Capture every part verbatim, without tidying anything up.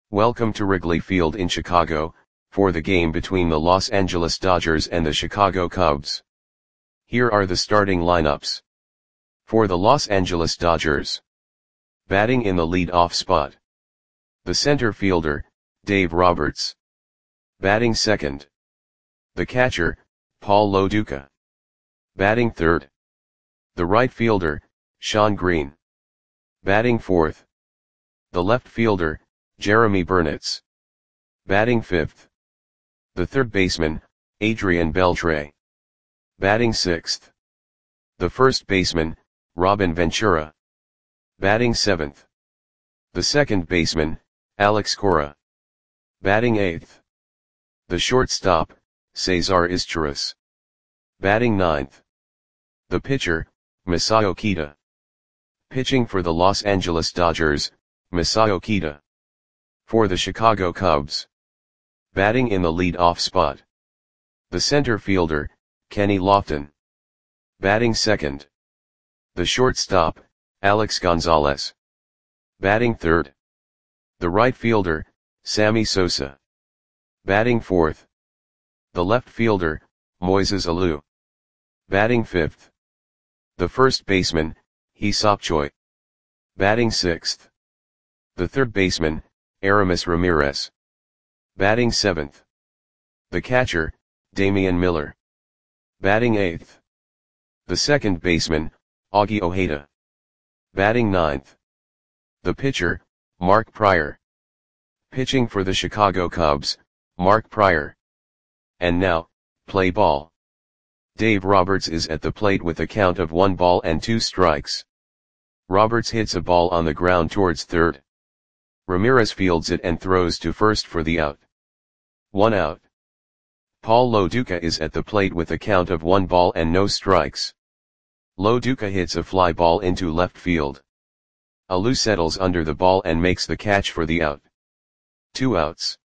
Welcome to Wrigley Field in Chicago, for the game between the Los Angeles Dodgers and the Chicago Cubs. Here are the starting lineups. For the Los Angeles Dodgers. Batting in the lead-off spot. The center fielder, Dave Roberts. Batting second. The catcher, Paul Lo Duca. Batting third. The right fielder, Shawn Green. Batting fourth. The left fielder, Jeremy Burnitz. Batting fifth. The third baseman, Adrian Beltre. Batting sixth. The first baseman, Robin Ventura. Batting seventh. The second baseman, Alex Cora. Batting eighth. The shortstop, Cesar Izturis. Batting ninth. The pitcher, Masao Kita. Pitching for the Los Angeles Dodgers, Masao Kita. For the Chicago Cubs. Batting in the lead-off spot. The center fielder, Kenny Lofton. Batting second. The shortstop, Alex Gonzalez. Batting third. The right fielder, Sammy Sosa. Batting fourth. The left fielder, Moises Alou. Batting fifth. The first baseman, Hee-seop Choi. Batting sixth. The third baseman, Aramis Ramirez. Batting seventh. The catcher, Damian Miller. Batting eighth. The second baseman, Augie Ojeda. Batting ninth. The pitcher, Mark Prior. Pitching for the Chicago Cubs, Mark Prior. And now, play ball. Dave Roberts is at the plate with a count of one ball and two strikes. Roberts hits a ball on the ground towards third. Ramirez fields it and throws to first for the out. One out. Paul Lo Duca is at the plate with a count of one ball and no strikes. Lo Duca hits a fly ball into left field. Alou settles under the ball and makes the catch for the out. Two outs.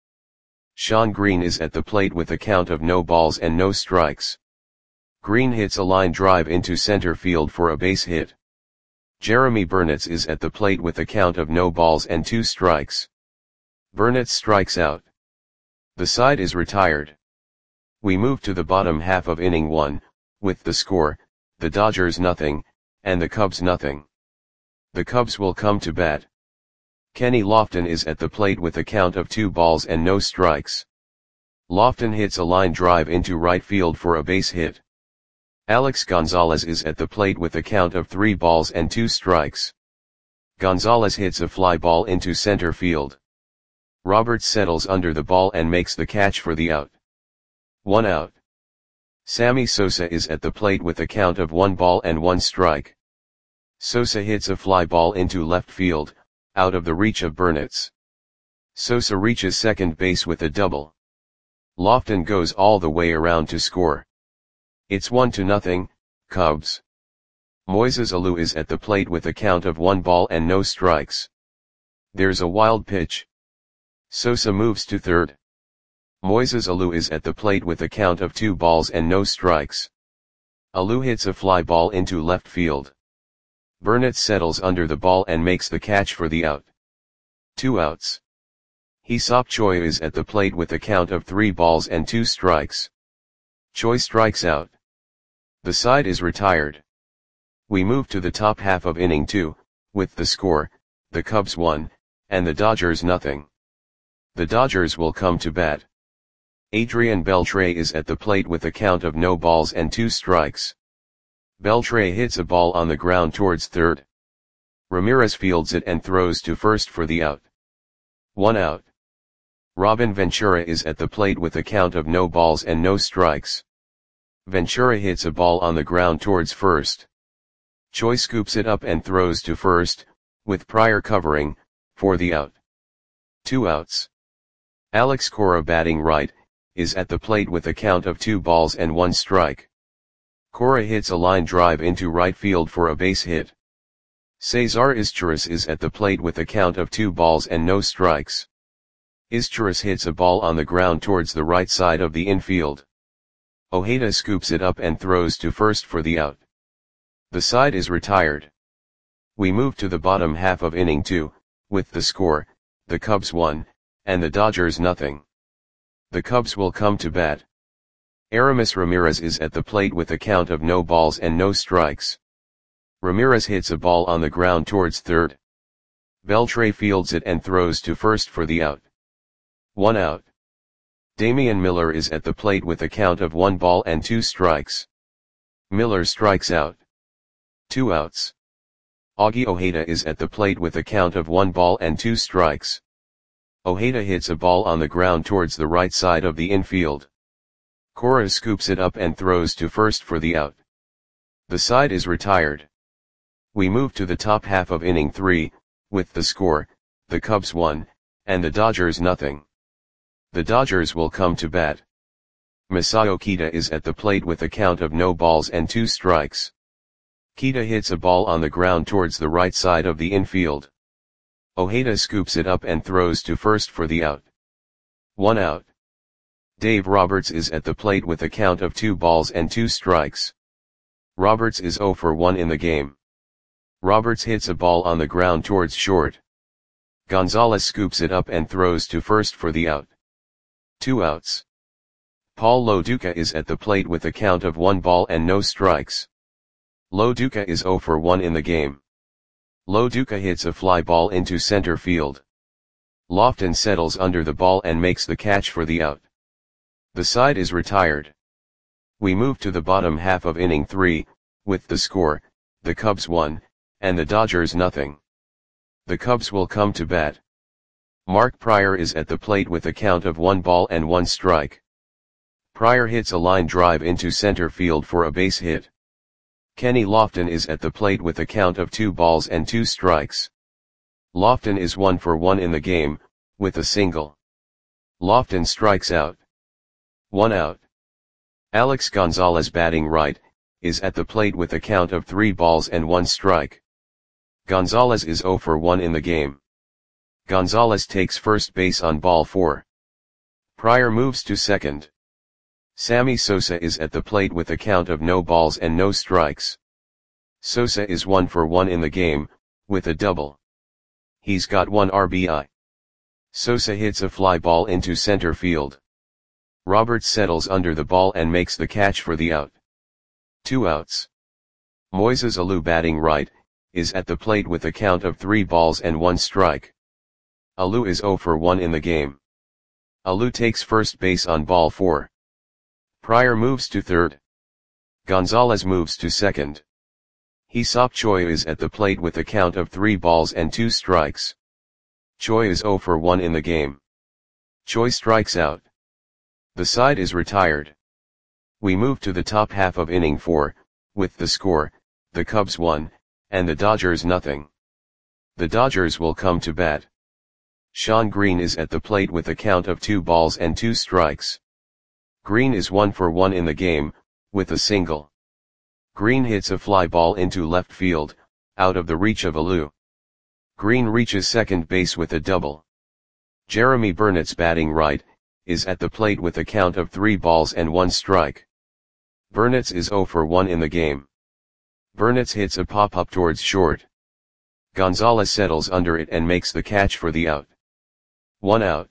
Shawn Green is at the plate with a count of no balls and no strikes. Green hits a line drive into center field for a base hit. Jeremy Burnitz is at the plate with a count of no balls and two strikes. Burnitz strikes out. The side is retired. We move to the bottom half of inning one, with the score, the Dodgers nothing, and the Cubs nothing. The Cubs will come to bat. Kenny Lofton is at the plate with a count of two balls and no strikes. Lofton hits a line drive into right field for a base hit. Alex Gonzalez is at the plate with a count of three balls and two strikes. Gonzalez hits a fly ball into center field. Roberts settles under the ball and makes the catch for the out. One out. Sammy Sosa is at the plate with a count of one ball and one strike. Sosa hits a fly ball into left field, out of the reach of Burnitz. Sosa reaches second base with a double. Lofton goes all the way around to score. It's one to nothing, Cubs. Moises Alou is at the plate with a count of one ball and no strikes. There's a wild pitch. Sosa moves to third. Moises Alou is at the plate with a count of two balls and no strikes. Alou hits a fly ball into left field. Burnitz settles under the ball and makes the catch for the out. Two outs. Hee-seop Choi is at the plate with a count of three balls and two strikes. Choi strikes out. The side is retired. We move to the top half of inning two, with the score, the Cubs one, and the Dodgers nothing. The Dodgers will come to bat. Adrian Beltre is at the plate with a count of no balls and two strikes. Beltre hits a ball on the ground towards third. Ramirez fields it and throws to first for the out. One out. Robin Ventura is at the plate with a count of no balls and no strikes. Ventura hits a ball on the ground towards first. Choi scoops it up and throws to first, with Prior covering, for the out. Two outs. Alex Cora, batting right, is at the plate with a count of two balls and one strike. Cora hits a line drive into right field for a base hit. Cesar Izturis is at the plate with a count of two balls and no strikes. Izturis hits a ball on the ground towards the right side of the infield. Ojeda scoops it up and throws to first for the out. The side is retired. We move to the bottom half of inning two, with the score, the Cubs one, and the Dodgers nothing. The Cubs will come to bat. Aramis Ramirez is at the plate with a count of no balls and no strikes. Ramirez hits a ball on the ground towards third. Beltre fields it and throws to first for the out. One out. Damian Miller is at the plate with a count of one ball and two strikes. Miller strikes out. Two outs. Augie Ojeda is at the plate with a count of one ball and two strikes. Ojeda hits a ball on the ground towards the right side of the infield. Cora scoops it up and throws to first for the out. The side is retired. We move to the top half of inning three, with the score, the Cubs one, and the Dodgers nothing. The Dodgers will come to bat. Masao Kita is at the plate with a count of no balls and two strikes. Kita hits a ball on the ground towards the right side of the infield. Ojeda scoops it up and throws to first for the out. One out. Dave Roberts is at the plate with a count of two balls and two strikes. Roberts is zero for one in the game. Roberts hits a ball on the ground towards short. Gonzalez scoops it up and throws to first for the out. Two outs. Paul Loduca is at the plate with a count of one ball and no strikes. Loduca is zero for one in the game. Loduca hits a fly ball into center field. Lofton settles under the ball and makes the catch for the out. The side is retired. We move to the bottom half of inning three, with the score, the Cubs one, and the Dodgers nothing. The Cubs will come to bat. Mark Prior is at the plate with a count of one ball and one strike. Prior hits a line drive into center field for a base hit. Kenny Lofton is at the plate with a count of two balls and two strikes. Lofton is one for one in the game, with a single. Lofton strikes out. One out. Alex Gonzalez, batting right, is at the plate with a count of three balls and one strike. Gonzalez is zero for one in the game. Gonzalez takes first base on ball four. Prior moves to second. Sammy Sosa is at the plate with a count of no balls and no strikes. Sosa is one for one in the game, with a double. He's got one R B I. Sosa hits a fly ball into center field. Roberts settles under the ball and makes the catch for the out. Two outs. Moises Alou, batting right, is at the plate with a count of three balls and one strike. Alou is zero for one in the game. Alou takes first base on ball four. Prior moves to third. Gonzalez moves to second. Hee-Seop Choi is at the plate with a count of three balls and two strikes. Choi is zero for one in the game. Choi strikes out. The side is retired. We move to the top half of inning four, with the score, the Cubs one, and the Dodgers nothing. The Dodgers will come to bat. Sean Green is at the plate with a count of two balls and two strikes. Green is one for one in the game, with a single. Green hits a fly ball into left field, out of the reach of Alou. Green reaches second base with a double. Jeremy Burnitz, batting right, is at the plate with a count of three balls and one strike. Burnitz is zero for one in the game. Burnitz hits a pop-up towards short. Gonzalez settles under it and makes the catch for the out. One out.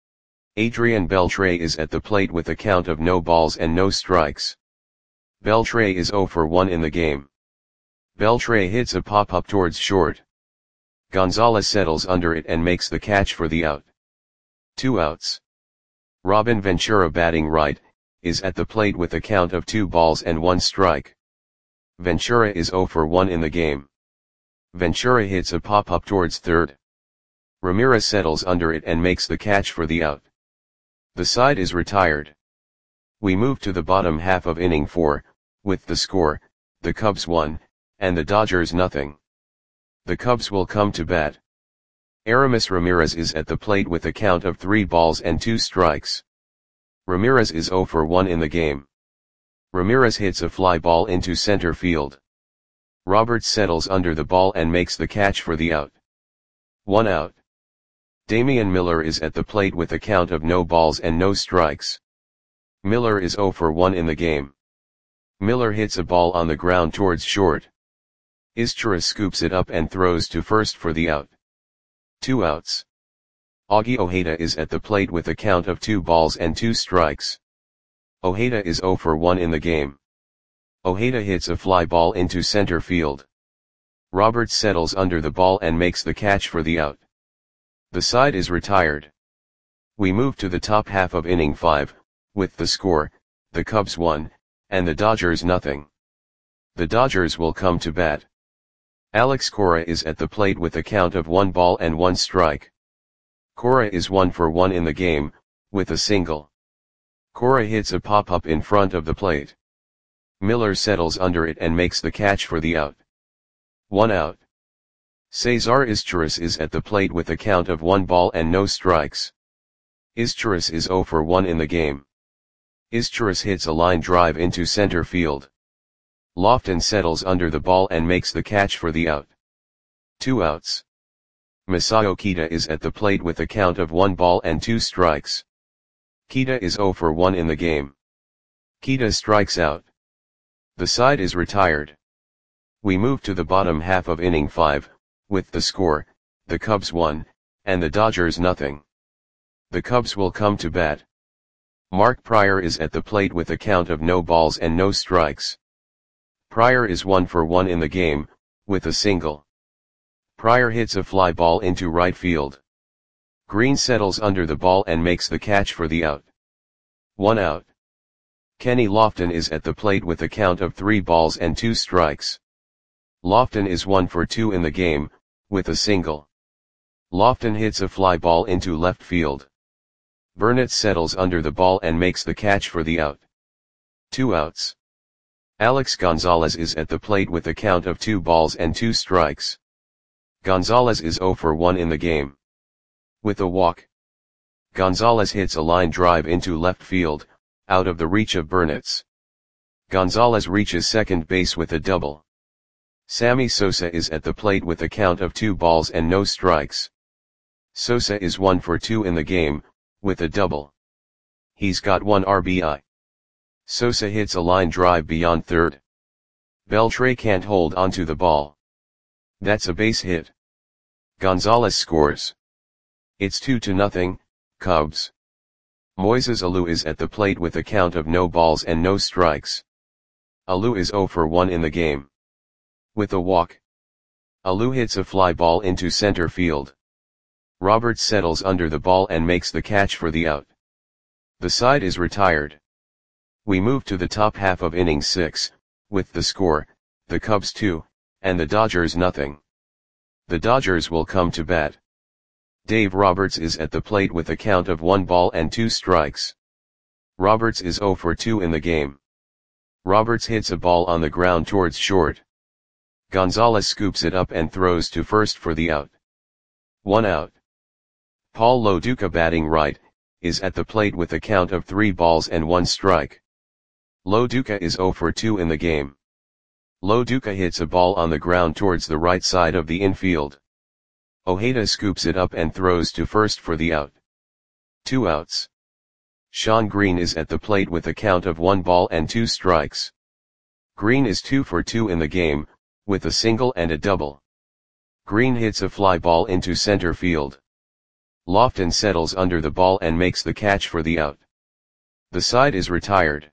Adrian Beltre is at the plate with a count of no balls and no strikes. Beltre is zero for one in the game. Beltre hits a pop-up towards short. Gonzalez settles under it and makes the catch for the out. Two outs. Robin Ventura, batting right, is at the plate with a count of two balls and one strike. Ventura is zero for one in the game. Ventura hits a pop-up towards third. Ramirez settles under it and makes the catch for the out. The side is retired. We move to the bottom half of inning four, with the score, the Cubs one, and the Dodgers nothing. The Cubs will come to bat. Aramis Ramirez is at the plate with a count of three balls and two strikes. Ramirez is zero for one in the game. Ramirez hits a fly ball into center field. Roberts settles under the ball and makes the catch for the out. One out. Damian Miller is at the plate with a count of no balls and no strikes. Miller is zero for one in the game. Miller hits a ball on the ground towards short. Izchira scoops it up and throws to first for the out. Two outs. Augie Ojeda is at the plate with a count of two balls and two strikes. Ojeda is zero for one in the game. Ojeda hits a fly ball into center field. Roberts settles under the ball and makes the catch for the out. The side is retired. We move to the top half of inning five, with the score, the Cubs one, and the Dodgers nothing. The Dodgers will come to bat. Alex Cora is at the plate with a count of one ball and one strike. Cora is one for one in the game, with a single. Cora hits a pop-up in front of the plate. Miller settles under it and makes the catch for the out. One out. Cesar Izturis is at the plate with a count of one ball and no strikes. Izturis is zero for one in the game. Izturis hits a line drive into center field. Lofton settles under the ball and makes the catch for the out. Two outs. Masao Kita is at the plate with a count of one ball and two strikes. Kita is zero for one in the game. Kita strikes out. The side is retired. We move to the bottom half of inning five, with the score, the Cubs one, and the Dodgers nothing. The Cubs will come to bat. Mark Prior is at the plate with a count of no balls and no strikes. Prior is one for one in the game, with a single. Prior hits a fly ball into right field. Green settles under the ball and makes the catch for the out. One out. Kenny Lofton is at the plate with a count of three balls and two strikes. Lofton is one for two in the game, with a single. Lofton hits a fly ball into left field. Burnett settles under the ball and makes the catch for the out. Two outs. Alex Gonzalez is at the plate with a count of two balls and two strikes. Gonzalez is zero for one in the game. With a walk. Gonzalez hits a line drive into left field, out of the reach of Burnett's. Gonzalez reaches second base with a double. Sammy Sosa is at the plate with a count of two balls and no strikes. Sosa is one for two in the game, with a double. He's got one R B I. Sosa hits a line drive beyond third. Beltre can't hold onto the ball. That's a base hit. Gonzalez scores. It's two to nothing, Cubs. Moises Alou is at the plate with a count of no balls and no strikes. Alou is zero for one in the game. With a walk. Alou hits a fly ball into center field. Roberts settles under the ball and makes the catch for the out. The side is retired. We move to the top half of inning six, with the score, the Cubs two, and the Dodgers nothing. The Dodgers will come to bat. Dave Roberts is at the plate with a count of one ball and two strikes. Roberts is zero for two in the game. Roberts hits a ball on the ground towards short. Gonzalez scoops it up and throws to first for the out. One out. Paul Lo Duca, batting right, is at the plate with a count of three balls and one strike. Lo Duca is zero for two in the game. Lo Duca hits a ball on the ground towards the right side of the infield. Ojeda scoops it up and throws to first for the out. Two outs. Sean Green is at the plate with a count of one ball and two strikes. Green is two for two in the game, with a single and a double. Green hits a fly ball into center field. Lofton settles under the ball and makes the catch for the out. The side is retired.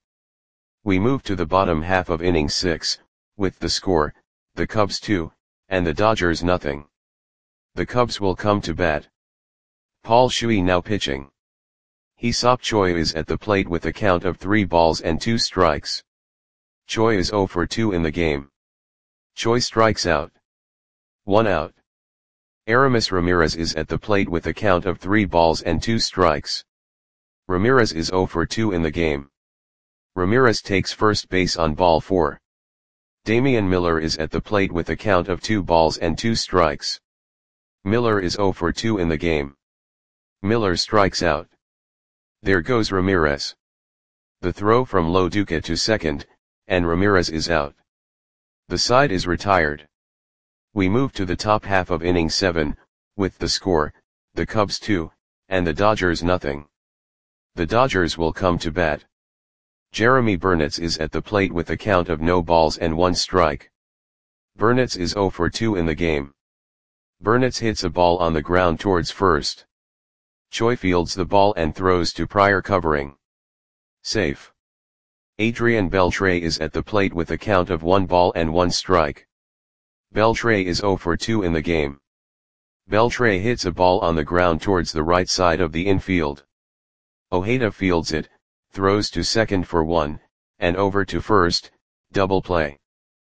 We move to the bottom half of inning six, with the score, the Cubs two, and the Dodgers nothing. The Cubs will come to bat. Paul Shuey now pitching. Hee-Seop Choi is at the plate with a count of three balls and two strikes. Choi is zero for two in the game. Choi strikes out. One out. Aramis Ramirez is at the plate with a count of three balls and two strikes. Ramirez is zero for two in the game. Ramirez takes first base on ball four. Damian Miller is at the plate with a count of two balls and two strikes. Miller is zero for two in the game. Miller strikes out. There goes Ramirez. The throw from Lo Duca to second, and Ramirez is out. The side is retired. We move to the top half of inning seven, with the score, the Cubs two, and the Dodgers nothing. The Dodgers will come to bat. Jeremy Burnitz is at the plate with a count of no balls and one strike. Burnitz is zero for two in the game. Burnitz hits a ball on the ground towards first. Choi fields the ball and throws to Pryor covering. Safe. Adrian Beltre is at the plate with a count of one ball and one strike. Beltre is zero for two in the game. Beltre hits a ball on the ground towards the right side of the infield. Ojeda fields it, throws to second for one, and over to first, double play.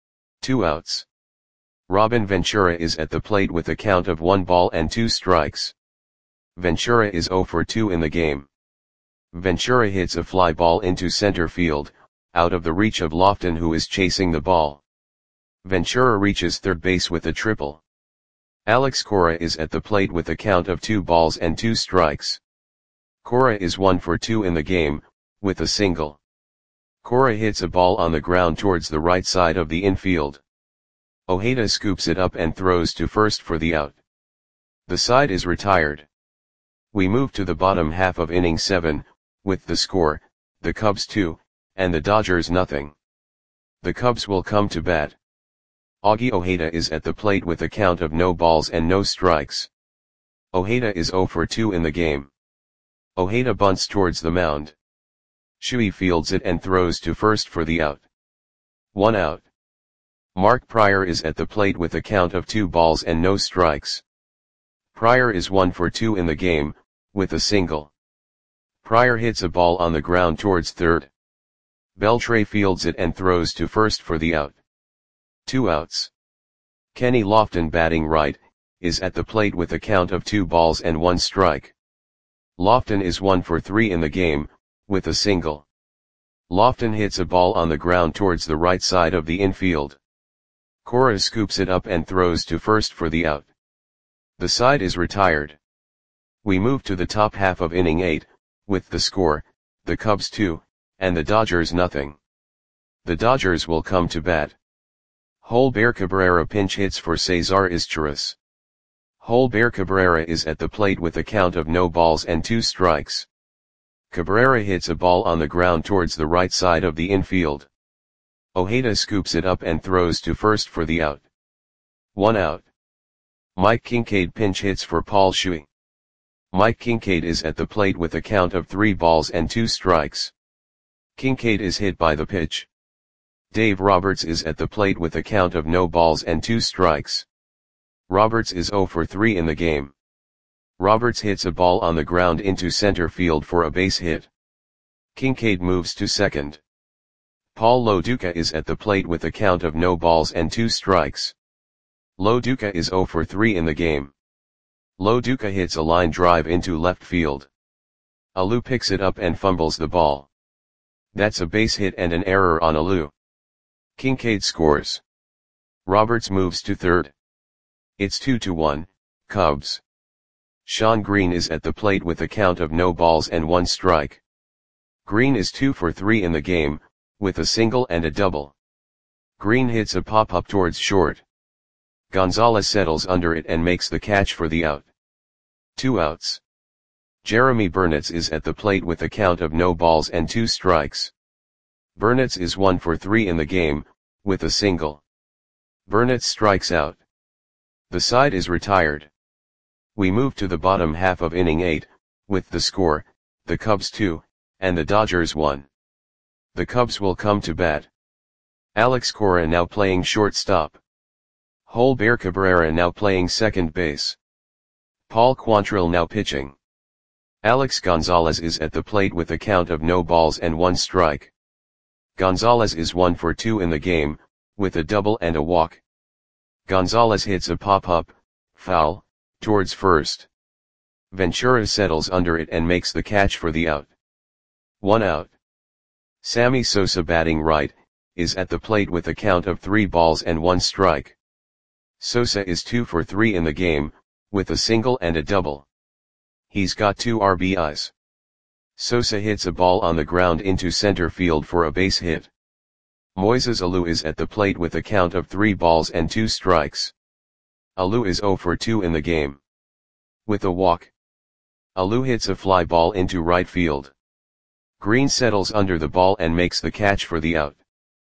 Two outs. Robin Ventura is at the plate with a count of one ball and two strikes. Ventura is zero for two in the game. Ventura hits a fly ball into center field, out of the reach of Lofton, who is chasing the ball. Ventura reaches third base with a triple. Alex Cora is at the plate with a count of two balls and two strikes. Cora is one for two in the game, with a single. Cora hits a ball on the ground towards the right side of the infield. Ojeda scoops it up and throws to first for the out. The side is retired. We move to the bottom half of inning seven, with the score, the Cubs two, and the Dodgers nothing. The Cubs will come to bat. Augie Ojeda is at the plate with a count of no balls and no strikes. Ojeda is zero for two in the game. Ojeda bunts towards the mound. Shui fields it and throws to first for the out. One out. Mark Pryor is at the plate with a count of two balls and no strikes. Pryor is one for two in the game, with a single. Pryor hits a ball on the ground towards third. Beltre fields it and throws to first for the out. Two outs. Kenny Lofton, batting right, is at the plate with a count of two balls and one strike. Lofton is one for three in the game, with a single. Lofton hits a ball on the ground towards the right side of the infield. Cora scoops it up and throws to first for the out. The side is retired. We move to the top half of inning eight, with the score, the Cubs two, and the Dodgers nothing. The Dodgers will come to bat. Holber Cabrera pinch hits for Cesar Izturis. Holber Cabrera is at the plate with a count of no balls and two strikes. Cabrera hits a ball on the ground towards the right side of the infield. Ojeda scoops it up and throws to first for the out. One out. Mike Kincaid pinch hits for Paul Shui. Mike Kincaid is at the plate with a count of three balls and two strikes. Kincaid is hit by the pitch. Dave Roberts is at the plate with a count of no balls and two strikes. Roberts is zero for three in the game. Roberts hits a ball on the ground into center field for a base hit. Kincaid moves to second. Paul Lo Duca is at the plate with a count of no balls and two strikes. Lo Duca is zero for three in the game. Lo Duca hits a line drive into left field. Alou picks it up and fumbles the ball. That's a base hit and an error on Alou. Kincaid scores. Roberts moves to third. It's two to one, Cubs. Sean Green is at the plate with a count of no balls and one strike. Green is two for three in the game, with a single and a double. Green hits a pop-up towards short. Gonzalez settles under it and makes the catch for the out. Two outs. Jeremy Burnitz is at the plate with a count of no balls and two strikes. Burnitz is one for three in the game, with a single. Burnitz strikes out. The side is retired. We move to the bottom half of inning eight, with the score, the Cubs two, and the Dodgers one. The Cubs will come to bat. Alex Cora now playing shortstop. Holber Cabrera now playing second base. Paul Quantrill now pitching. Alex Gonzalez is at the plate with a count of no balls and one strike. Gonzalez is one for two in the game, with a double and a walk. Gonzalez hits a pop-up, foul, towards first. Ventura settles under it and makes the catch for the out. One out. Sammy Sosa, batting right, is at the plate with a count of three balls and one strike. Sosa is two for three in the game, with a single and a double. He's got two R B Is. Sosa hits a ball on the ground into center field for a base hit. Moises Alou is at the plate with a count of three balls and two strikes. Alou is zero for two in the game. With a walk. Alou hits a fly ball into right field. Green settles under the ball and makes the catch for the out.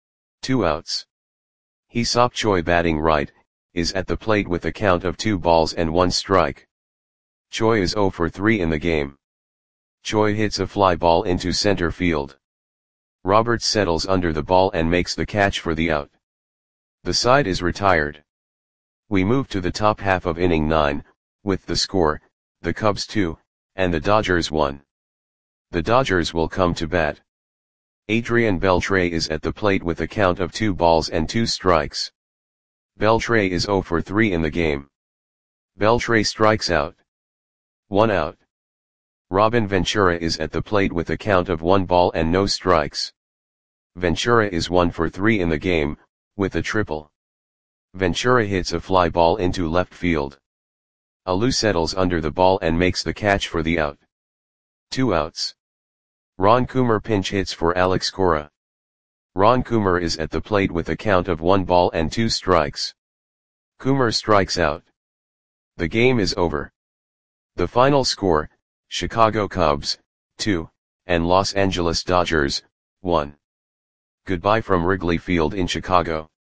Two outs. Hee-Seop Choi, batting right, is at the plate with a count of two balls and one strike. Choi is zero for three in the game. Choi hits a fly ball into center field. Roberts settles under the ball and makes the catch for the out. The side is retired. We move to the top half of inning nine, with the score, the Cubs two, and the Dodgers one. The Dodgers will come to bat. Adrian Beltre is at the plate with a count of two balls and two strikes. Beltre is zero for three in the game. Beltre strikes out. One out. Robin Ventura is at the plate with a count of one ball and no strikes. Ventura is one for three in the game, with a triple. Ventura hits a fly ball into left field. Alou settles under the ball and makes the catch for the out. Two outs. Ron Coomer pinch hits for Alex Cora. Ron Coomer is at the plate with a count of one ball and two strikes. Coomer strikes out. The game is over. The final score, Chicago Cubs, two, and Los Angeles Dodgers, one. Goodbye from Wrigley Field in Chicago.